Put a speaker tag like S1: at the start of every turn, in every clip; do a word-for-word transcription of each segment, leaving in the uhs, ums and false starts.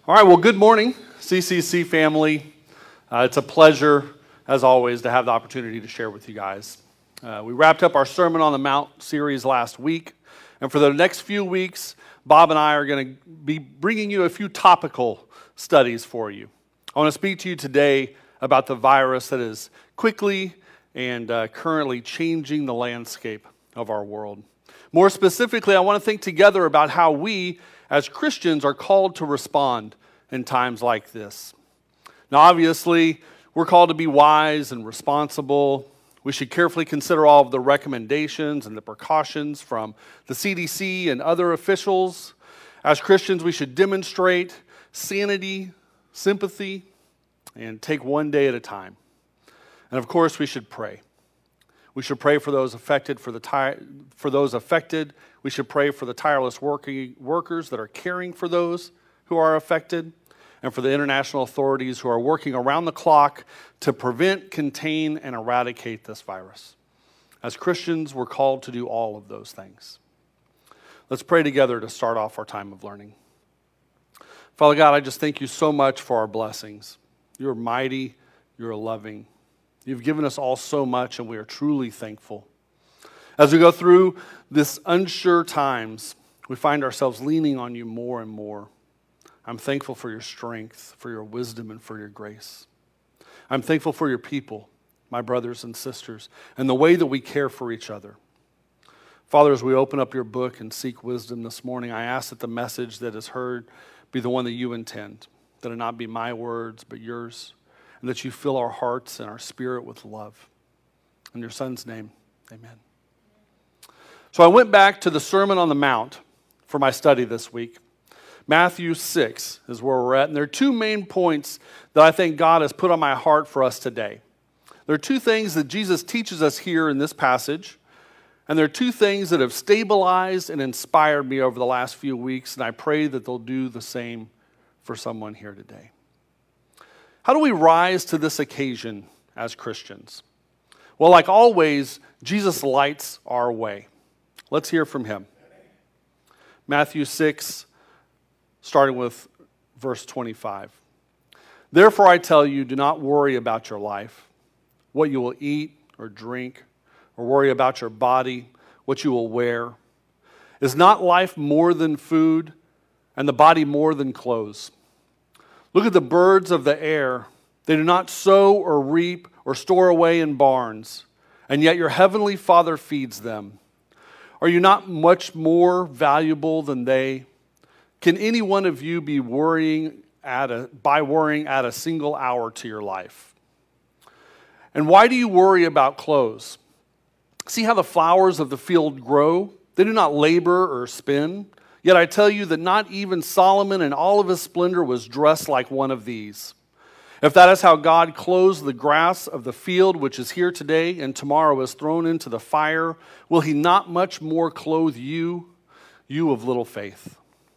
S1: All right, well, good morning, C C C family. Uh, it's a pleasure, as always, to have the opportunity to share with you guys. Uh, we wrapped up our Sermon on the Mount series last week, and for the next few weeks, Bob and I are going to be bringing you a few topical studies for you. I want to speak to you today about the virus that is quickly and uh, currently changing the landscape of our world. More specifically, I want to think together about how we, as Christians, are called to respond in times like this. Now, obviously, we're called to be wise and responsible. We should carefully consider all of the recommendations and the precautions from the C D C and other officials. As Christians, we should demonstrate sanity, sympathy, and take one day at a time. And of course, we should pray. We should pray for those affected. For the ti- for those affected, we should pray for the tireless working workers that are caring for those who are affected, and for the international authorities who are working around the clock to prevent, contain, and eradicate this virus. As Christians, we're called to do all of those things. Let's pray together to start off our time of learning. Father God, I just thank you so much for our blessings. You're mighty, you're loving. You've given us all so much, and we are truly thankful. As we go through this unsure times, we find ourselves leaning on you more and more. I'm thankful for your strength, for your wisdom, and for your grace. I'm thankful for your people, my brothers and sisters, and the way that we care for each other. Father, as we open up your book and seek wisdom this morning, I ask that the message that is heard be the one that you intend, that it not be my words, but yours, and that you fill our hearts and our spirit with love. In your Son's name, amen. So I went back to the Sermon on the Mount for my study this week. Matthew six is where we're at, and there are two main points that I think God has put on my heart for us today. There are two things that Jesus teaches us here in this passage, and there are two things that have stabilized and inspired me over the last few weeks, and I pray that they'll do the same for someone here today. How do we rise to this occasion as Christians? Well, like always, Jesus lights our way. Let's hear from him. Matthew six, starting with verse twenty-five. Therefore I tell you, do not worry about your life, what you will eat or drink, or worry about your body, what you will wear. Is not life more than food, and the body more than clothes? Look at the birds of the air. They do not sow or reap or store away in barns, and yet your heavenly Father feeds them. Are you not much more valuable than they? Can any one of you be worrying at a, by worrying add a single hour to your life? And why do you worry about clothes? See how the flowers of the field grow? They do not labor or spin. Yet I tell you that not even Solomon in all of his splendor was dressed like one of these. If that is how God clothes the grass of the field, which is here today and tomorrow is thrown into the fire, will he not much more clothe you, you of little faith?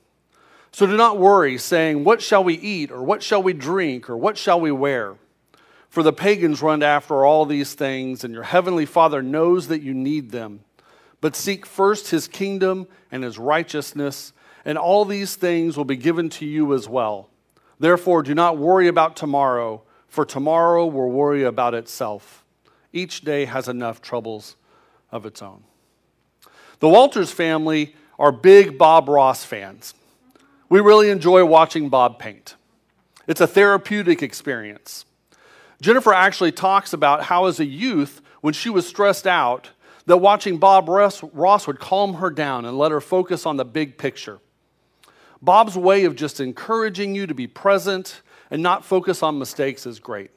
S1: So do not worry, saying, what shall we eat, or what shall we drink, or what shall we wear? For the pagans run after all these things, and your heavenly Father knows that you need them. But seek first his kingdom and his righteousness, and all these things will be given to you as well. Therefore, do not worry about tomorrow, for tomorrow will worry about itself. Each day has enough troubles of its own. The Walters family are big Bob Ross fans. We really enjoy watching Bob paint. It's a therapeutic experience. Jennifer actually talks about how as a youth, when she was stressed out, that watching Bob Ross, Ross would calm her down and let her focus on the big picture. Bob's way of just encouraging you to be present and not focus on mistakes is great.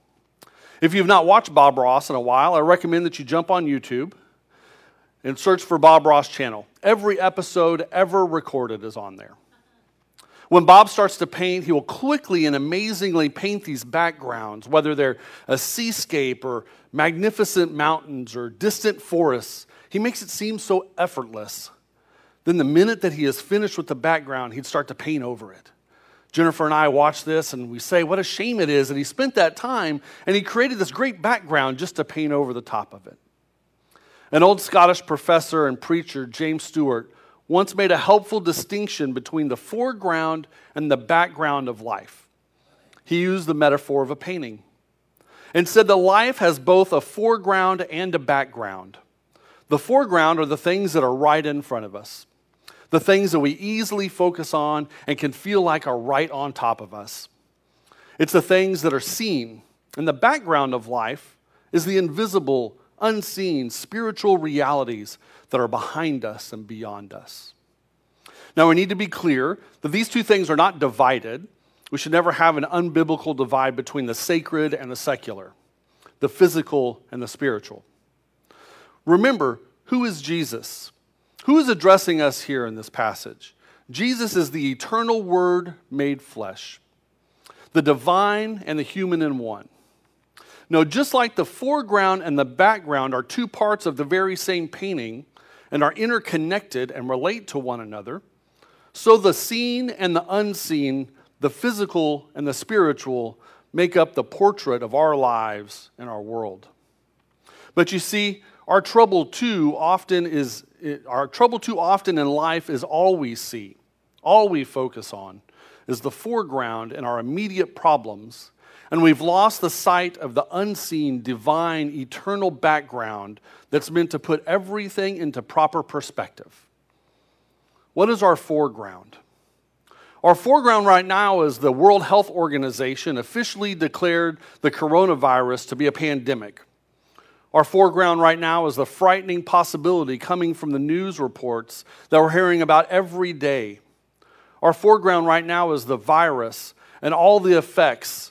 S1: If you've not watched Bob Ross in a while, I recommend that you jump on YouTube and search for Bob Ross channel. Every episode ever recorded is on there. When Bob starts to paint, he will quickly and amazingly paint these backgrounds, whether they're a seascape or magnificent mountains or distant forests. He makes it seem so effortless. Then the minute that he is finished with the background, he'd start to paint over it. Jennifer and I watch this and we say, what a shame it is that he spent that time and he created this great background just to paint over the top of it. An old Scottish professor and preacher, James Stewart, once made a helpful distinction between the foreground and the background of life. He used the metaphor of a painting and said that life has both a foreground and a background. The foreground are the things that are right in front of us, the things that we easily focus on and can feel like are right on top of us. It's the things that are seen, and the background of life is the invisible, unseen, spiritual realities that are behind us and beyond us. Now, we need to be clear that these two things are not divided. We should never have an unbiblical divide between the sacred and the secular, the physical and the spiritual. Remember, who is Jesus? Who is addressing us here in this passage? Jesus is the eternal Word made flesh, the divine and the human in one. No, just like the foreground and the background are two parts of the very same painting and are interconnected and relate to one another, so the seen and the unseen, the physical and the spiritual, make up the portrait of our lives and our world. But you see, our trouble too often is our trouble too often in life is all we see, all we focus on is the foreground and our immediate problems. And we've lost the sight of the unseen, divine, eternal background that's meant to put everything into proper perspective. What is our foreground? Our foreground right now is the World Health Organization officially declared the coronavirus to be a pandemic. Our foreground right now is the frightening possibility coming from the news reports that we're hearing about every day. Our foreground right now is the virus and all the effects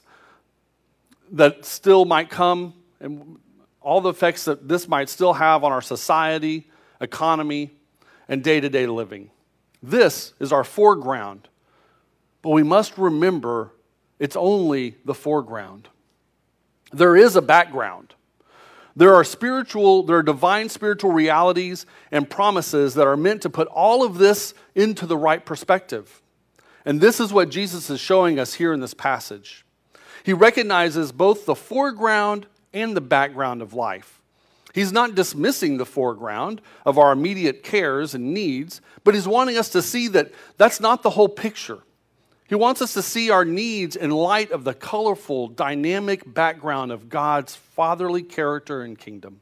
S1: that still might come, and all the effects that this might still have on our society, economy, and day-to-day living. This is our foreground, but we must remember it's only the foreground. There is a background. There are spiritual, there are divine spiritual realities and promises that are meant to put all of this into the right perspective. And this is what Jesus is showing us here in this passage. He recognizes both the foreground and the background of life. He's not dismissing the foreground of our immediate cares and needs, but he's wanting us to see that that's not the whole picture. He wants us to see our needs in light of the colorful, dynamic background of God's fatherly character and kingdom.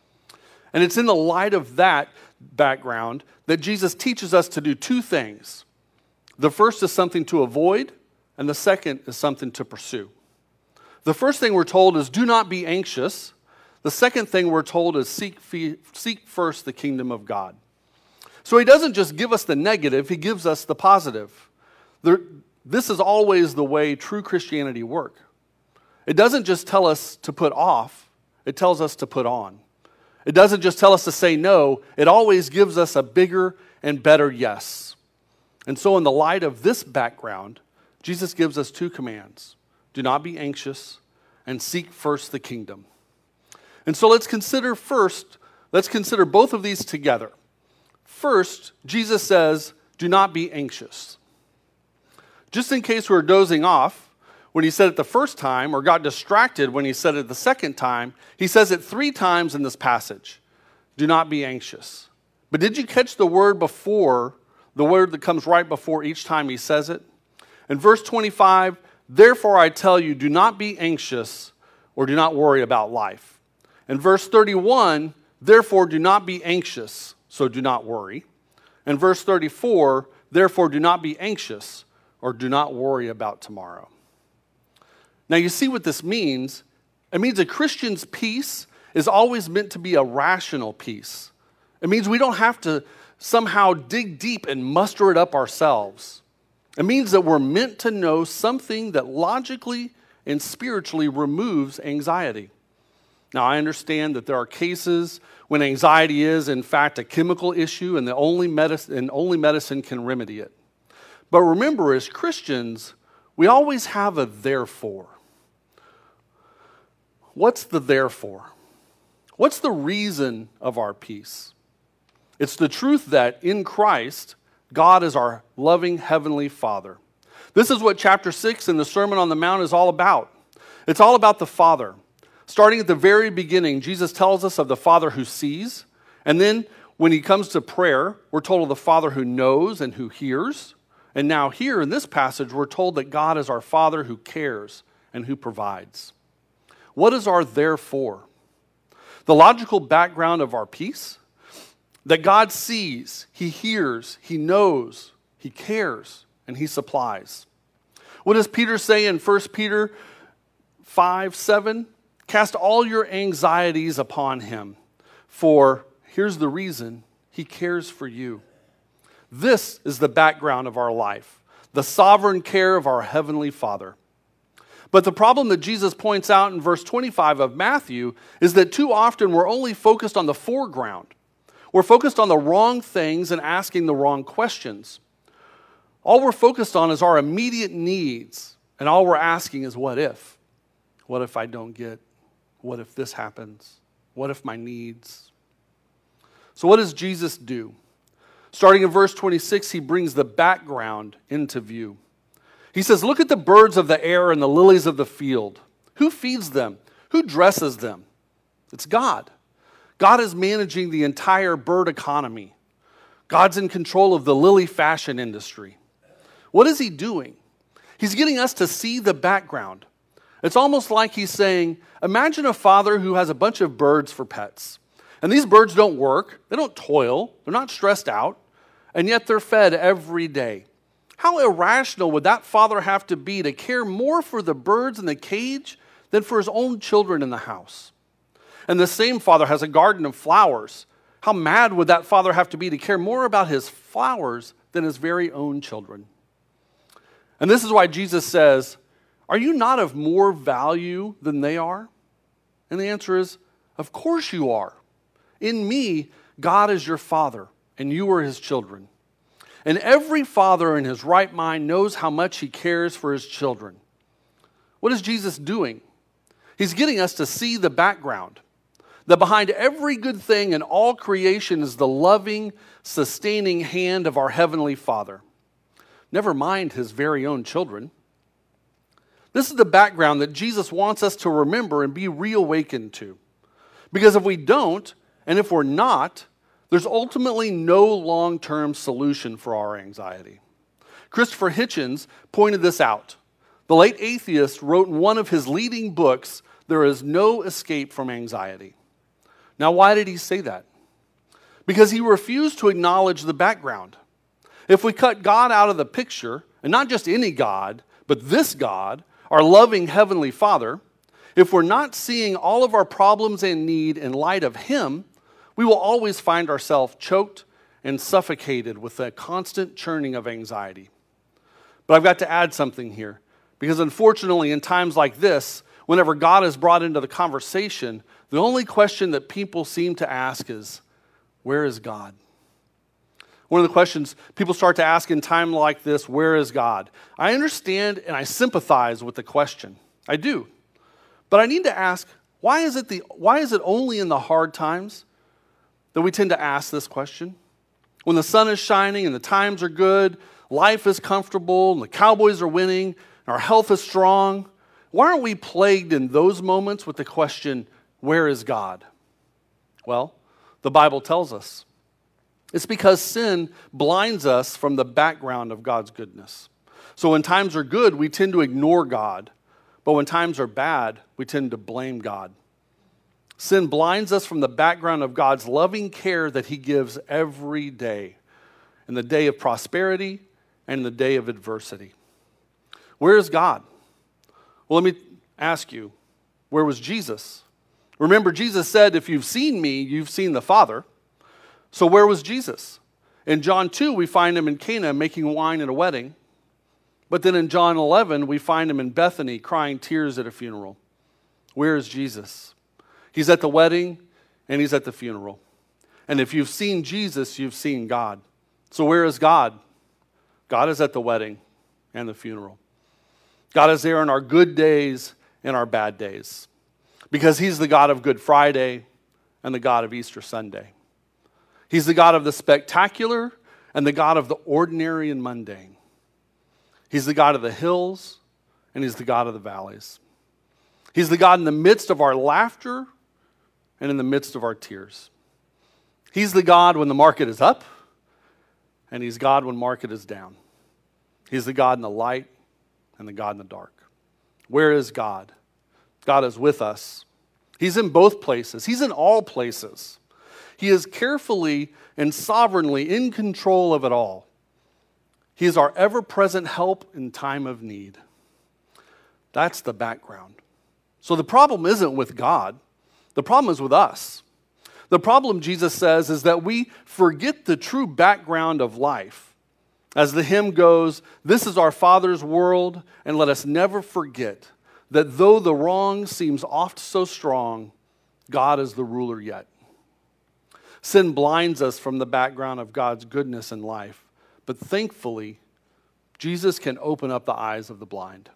S1: And it's in the light of that background that Jesus teaches us to do two things. The first is something to avoid, and the second is something to pursue. The first thing we're told is do not be anxious. The second thing we're told is seek, seek first the kingdom of God. So he doesn't just give us the negative, he gives us the positive. There, this is always the way true Christianity works. It doesn't just tell us to put off, it tells us to put on. It doesn't just tell us to say no, it always gives us a bigger and better yes. And so in the light of this background, Jesus gives us two commands. Do not be anxious, and seek first the kingdom. And so let's consider first, let's consider both of these together. First, Jesus says, do not be anxious. Just in case we were dozing off when he said it the first time, or got distracted when he said it the second time, he says it three times in this passage. Do not be anxious. But did you catch the word before, the word that comes right before each time he says it? In verse twenty-five, therefore I tell you, do not be anxious or do not worry about life. In verse thirty-one, therefore do not be anxious, so do not worry. In verse thirty-four, therefore do not be anxious or do not worry about tomorrow. Now you see what this means. It means a Christian's peace is always meant to be a rational peace. It means we don't have to somehow dig deep and muster it up ourselves. It means that we're meant to know something that logically and spiritually removes anxiety. Now, I understand that there are cases when anxiety is, in fact, a chemical issue and the only medicine, and only medicine can remedy it. But remember, as Christians, we always have a therefore. What's the therefore? What's the reason of our peace? It's the truth that in Christ, God is our loving heavenly Father. This is what chapter six in the Sermon on the Mount is all about. It's all about the Father. Starting at the very beginning, Jesus tells us of the Father who sees, and then When he comes to prayer, we're told of the Father who knows and who hears. And now here in this passage, we're told that God is our Father who cares and who provides. What is our therefore? The logical background of our peace? That God sees, he hears, he knows, he cares, and he supplies. What does Peter say in First Peter five seven? Cast all your anxieties upon him, for here's the reason, he cares for you. This is the background of our life, the sovereign care of our Heavenly Father. But the problem that Jesus points out in verse twenty-five of Matthew is that too often we're only focused on the foreground. We're focused on the wrong things and asking the wrong questions. All we're focused on is our immediate needs, and all we're asking is what if? What if I don't get? What if this happens? What if my needs? So what does Jesus do? Starting in verse twenty-six, he brings the background into view. He says, look at the birds of the air and the lilies of the field. Who feeds them? Who dresses them? It's God. God is managing the entire bird economy. God's in control of the lily fashion industry. What is he doing? He's getting us to see the background. It's almost like he's saying, imagine a father who has a bunch of birds for pets. And these birds don't work, they don't toil, they're not stressed out, and yet they're fed every day. How irrational would that father have to be to care more for the birds in the cage than for his own children in the house? And the same father has a garden of flowers. How mad would that father have to be to care more about his flowers than his very own children? And this is why Jesus says, are you not of more value than they are? And the answer is, of course you are. In me, God is your Father, and you are his children. And every father in his right mind knows how much he cares for his children. What is Jesus doing? He's getting us to see the background. That behind every good thing in all creation is the loving, sustaining hand of our Heavenly Father. Never mind his very own children. This is the background that Jesus wants us to remember and be reawakened to. Because if we don't, and if we're not, there's ultimately no long-term solution for our anxiety. Christopher Hitchens pointed this out. The late atheist wrote in one of his leading books, "There is no escape from anxiety." Now, why did he say that? Because he refused to acknowledge the background. If we cut God out of the picture, and not just any God, but this God, our loving Heavenly Father, if we're not seeing all of our problems and need in light of him, we will always find ourselves choked and suffocated with a constant churning of anxiety. But I've got to add something here, because unfortunately in times like this, whenever God is brought into the conversation, the only question that people seem to ask is, where is God? One of the questions people start to ask in time like this, where is God? I understand and I sympathize with the question. I do. But I need to ask, why is it the why is it only in the hard times that we tend to ask this question? When the sun is shining and the times are good, life is comfortable, and the Cowboys are winning, and our health is strong, why aren't we plagued in those moments with the question, where is God? Well, the Bible tells us. It's because sin blinds us from the background of God's goodness. So when times are good, we tend to ignore God. But when times are bad, we tend to blame God. Sin blinds us from the background of God's loving care that he gives every day, in the day of prosperity and in the day of adversity. Where is God? Well, let me ask you, where was Jesus? Remember, Jesus said, if you've seen me, you've seen the Father. So where was Jesus? In John two, we find him in Cana making wine at a wedding. But then in John eleven, we find him in Bethany crying tears at a funeral. Where is Jesus? He's at the wedding and he's at the funeral. And if you've seen Jesus, you've seen God. So where is God? God is at the wedding and the funeral. God is there in our good days and our bad days. Because he's the God of Good Friday and the God of Easter Sunday. He's the God of the spectacular and the God of the ordinary and mundane. He's the God of the hills and he's the God of the valleys. He's the God in the midst of our laughter and in the midst of our tears. He's the God when the market is up, and he's God when market is down. He's the God in the light and the God in the dark. Where is God? God is with us. He's in both places. He's in all places. He is carefully and sovereignly in control of it all. He is our ever-present help in time of need. That's the background. So the problem isn't with God. The problem is with us. The problem, Jesus says, is that we forget the true background of life. As the hymn goes, this is our Father's world, and let us never forget that though the wrong seems oft so strong, God is the ruler yet. Sin blinds us from the background of God's goodness in life, but thankfully, Jesus can open up the eyes of the blind.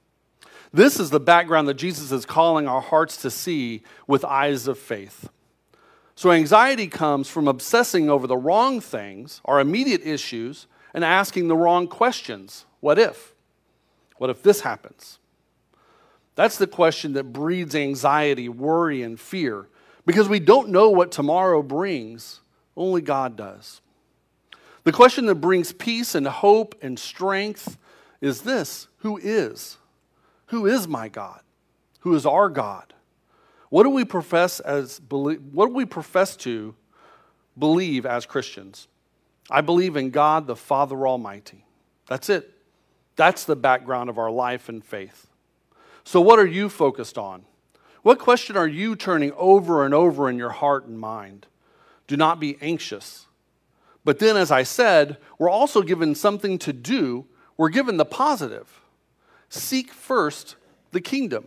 S1: This is the background that Jesus is calling our hearts to see with eyes of faith. So anxiety comes from obsessing over the wrong things, our immediate issues, and asking the wrong questions. What if? What if this happens? That's the question that breeds anxiety, worry, and fear, because we don't know what tomorrow brings. Only God does. The question that brings peace and hope and strength is this: who is? Who is my God? Who is our God? What do we profess as what do we profess to believe as Christians? I believe in God the Father Almighty. That's it. That's the background of our life and faith. So what are you focused on? What question are you turning over and over in your heart and mind? Do not be anxious. But then, as I said, we're also given something to do. We're given the positive. Seek first the kingdom.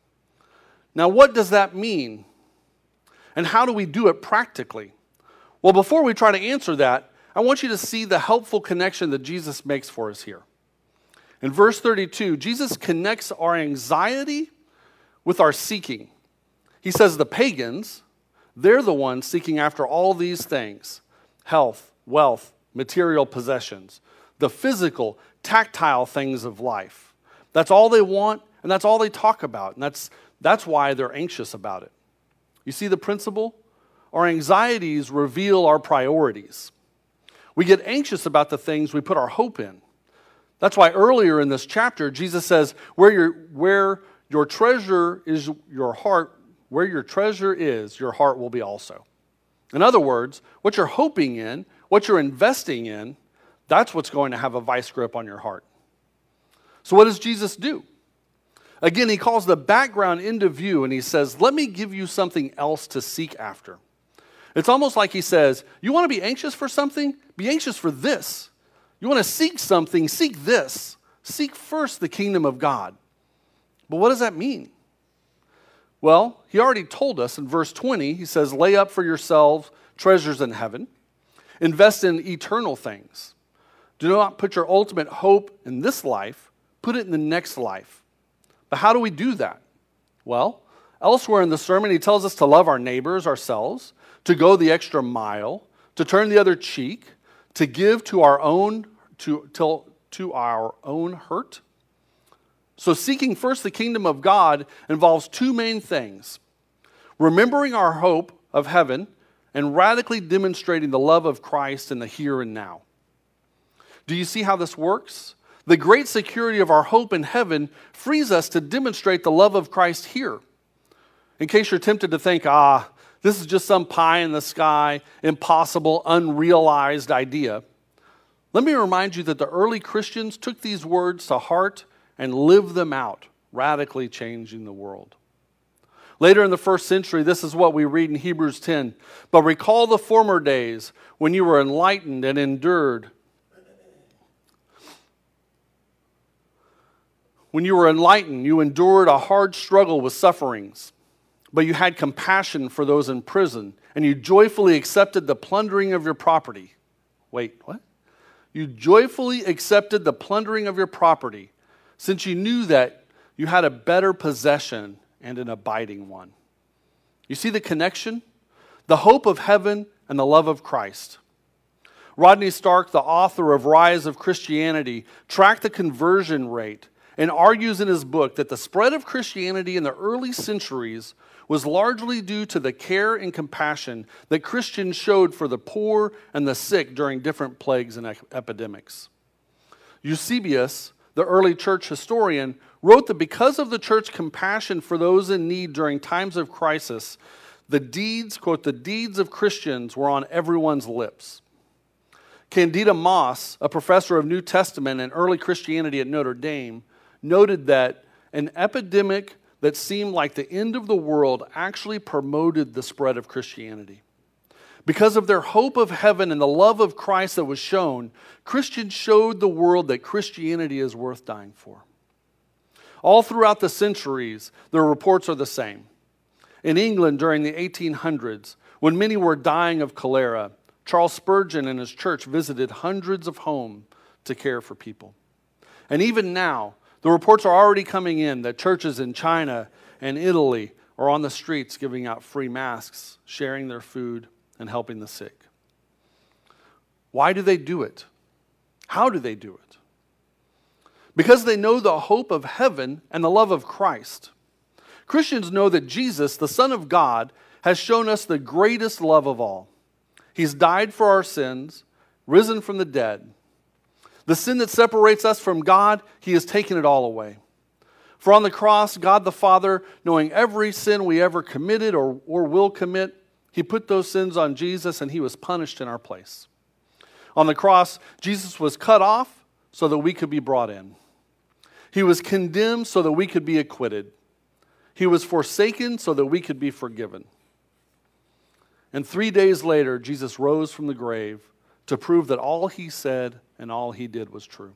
S1: Now, what does that mean? And how do we do it practically? Well, before we try to answer that, I want you to see the helpful connection that Jesus makes for us here. In verse thirty-two, Jesus connects our anxiety with our seeking. He says the pagans, they're the ones seeking after all these things: health, wealth, material possessions, the physical, tactile things of life. That's all they want, and that's all they talk about, and that's, that's why they're anxious about it. You see the principle? Our anxieties reveal our priorities. We get anxious about the things we put our hope in. That's why earlier in this chapter, Jesus says, where your, where your treasure is your heart, where your treasure is, your heart will be also. In other words, what you're hoping in, what you're investing in, that's what's going to have a vice grip on your heart. So what does Jesus do? Again, he calls the background into view and he says, let me give you something else to seek after. It's almost like he says, you want to be anxious for something? Be anxious for this. You want to seek something? Seek this. Seek first the kingdom of God. But what does that mean? Well, he already told us in verse twenty, he says, lay up for yourselves treasures in heaven. Invest in eternal things. Do not put your ultimate hope in this life. Put it in the next life. But how do we do that? Well, elsewhere in the sermon, he tells us to love our neighbors, ourselves, to go the extra mile, to turn the other cheek, to give to our own to, to, to our own hurt. So seeking first the kingdom of God involves two main things: remembering our hope of heaven and radically demonstrating the love of Christ in the here and now. Do you see how this works? The great security of our hope in heaven frees us to demonstrate the love of Christ here. In case you're tempted to think, ah, this is just some pie in the sky, impossible, unrealized idea, let me remind you that the early Christians took these words to heart and lived them out, radically changing the world. Later in the first century, this is what we read in Hebrews ten. But recall the former days when you were enlightened and endured. When you were enlightened, you endured a hard struggle with sufferings. But you had compassion for those in prison, and you joyfully accepted the plundering of your property. Wait, what? You joyfully accepted the plundering of your property, since you knew that you had a better possession and an abiding one. You see the connection? The hope of heaven and the love of Christ. Rodney Stark, the author of Rise of Christianity, tracked the conversion rate, and argues in his book that the spread of Christianity in the early centuries was largely due to the care and compassion that Christians showed for the poor and the sick during different plagues and epidemics. Eusebius, the early church historian, wrote that because of the church's compassion for those in need during times of crisis, the deeds, quote, the deeds of Christians were on everyone's lips. Candida Moss, a professor of New Testament and early Christianity at Notre Dame, noted that an epidemic that seemed like the end of the world actually promoted the spread of Christianity. Because of their hope of heaven and the love of Christ that was shown, Christians showed the world that Christianity is worth dying for. All throughout the centuries, the reports are the same. In England during the eighteen hundreds, when many were dying of cholera, Charles Spurgeon and his church visited hundreds of homes to care for people. And even now, the reports are already coming in that churches in China and Italy are on the streets giving out free masks, sharing their food, and helping the sick. Why do they do it? How do they do it? Because they know the hope of heaven and the love of Christ. Christians know that Jesus, the Son of God, has shown us the greatest love of all. He's died for our sins, risen from the dead. The sin that separates us from God, he has taken it all away. For on the cross, God the Father, knowing every sin we ever committed or, or will commit, he put those sins on Jesus and he was punished in our place. On the cross, Jesus was cut off so that we could be brought in. He was condemned so that we could be acquitted. He was forsaken so that we could be forgiven. And three days later, Jesus rose from the grave to prove that all he said and all he did was true.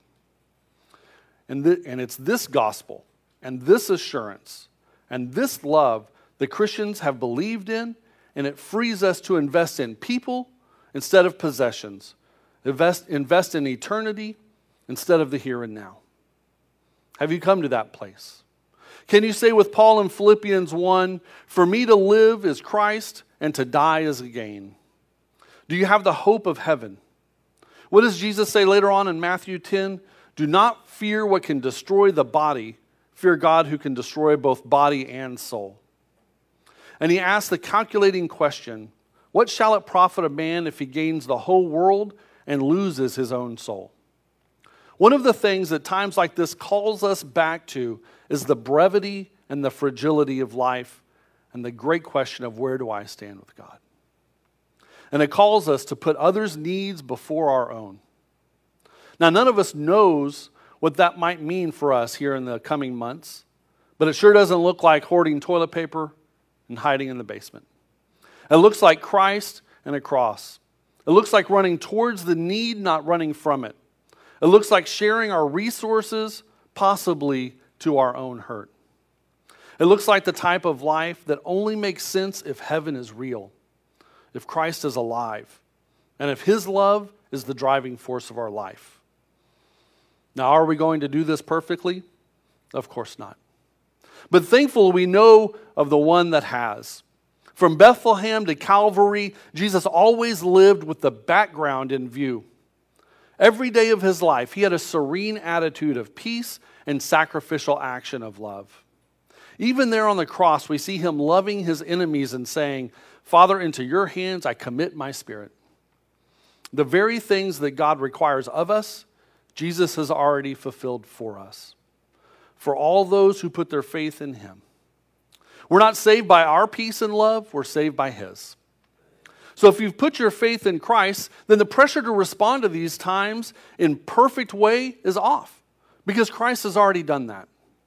S1: And, th- and it's this gospel and this assurance and this love that Christians have believed in, and it frees us to invest in people instead of possessions. Invest, invest in eternity instead of the here and now. Have you come to that place? Can you say with Paul in Philippians one, "For me to live is Christ, and to die is a gain"? Do you have the hope of heaven? What does Jesus say later on in Matthew ten? "Do not fear what can destroy the body. Fear God who can destroy both body and soul." And he asks the calculating question, "What shall it profit a man if he gains the whole world and loses his own soul?" One of the things that times like this calls us back to is the brevity and the fragility of life and the great question of where do I stand with God? And it calls us to put others' needs before our own. Now, none of us knows what that might mean for us here in the coming months, but it sure doesn't look like hoarding toilet paper and hiding in the basement. It looks like Christ and a cross. It looks like running towards the need, not running from it. It looks like sharing our resources, possibly to our own hurt. It looks like the type of life that only makes sense if heaven is real, if Christ is alive, and if his love is the driving force of our life. Now, are we going to do this perfectly? Of course not. But thankfully, we know of the one that has. From Bethlehem to Calvary, Jesus always lived with the background in view. Every day of his life, he had a serene attitude of peace and sacrificial action of love. Even there on the cross, we see him loving his enemies and saying, "Father, into your hands I commit my spirit." The very things that God requires of us, Jesus has already fulfilled for us. For all those who put their faith in him. We're not saved by our peace and love, we're saved by his. So if you've put your faith in Christ, then the pressure to respond to these times in perfect way is off, because Christ has already done that.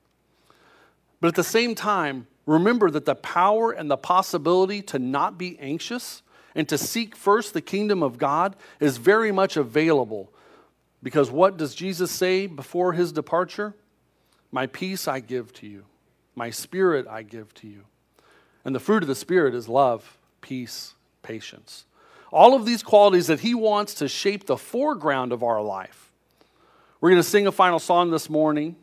S1: But at the same time, remember that the power and the possibility to not be anxious and to seek first the kingdom of God is very much available. Because what does Jesus say before his departure? "My peace I give to you. My spirit I give to you." And the fruit of the Spirit is love, peace, patience. All of these qualities that he wants to shape the foreground of our life. We're going to sing a final song this morning.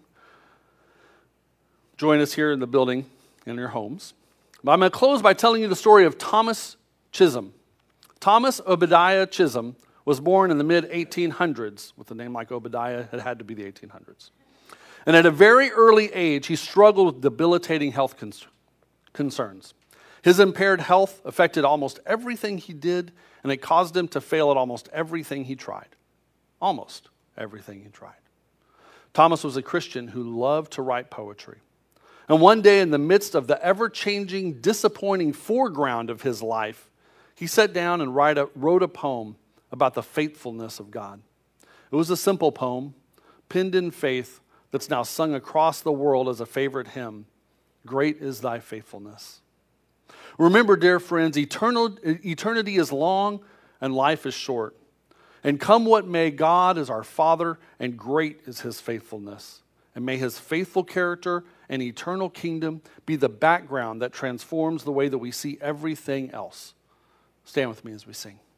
S1: Join us here in the building, in your homes. But I'm going to close by telling you the story of Thomas Chisholm. Thomas Obadiah Chisholm was born in the mid eighteen hundreds. With a name like Obadiah, it had to be the eighteen hundreds. And at a very early age, he struggled with debilitating health cons- concerns. His impaired health affected almost everything he did, and it caused him to fail at almost everything he tried. Almost everything he tried. Thomas was a Christian who loved to write poetry. And one day, in the midst of the ever-changing, disappointing foreground of his life, he sat down and write a, wrote a poem about the faithfulness of God. It was a simple poem, penned in faith, that's now sung across the world as a favorite hymn. Great is thy faithfulness. Remember, dear friends, eternal, eternity is long and life is short. And come what may, God is our Father, and great is his faithfulness. And may his faithful character and eternal kingdom be the background that transforms the way that we see everything else. Stand with me as we sing.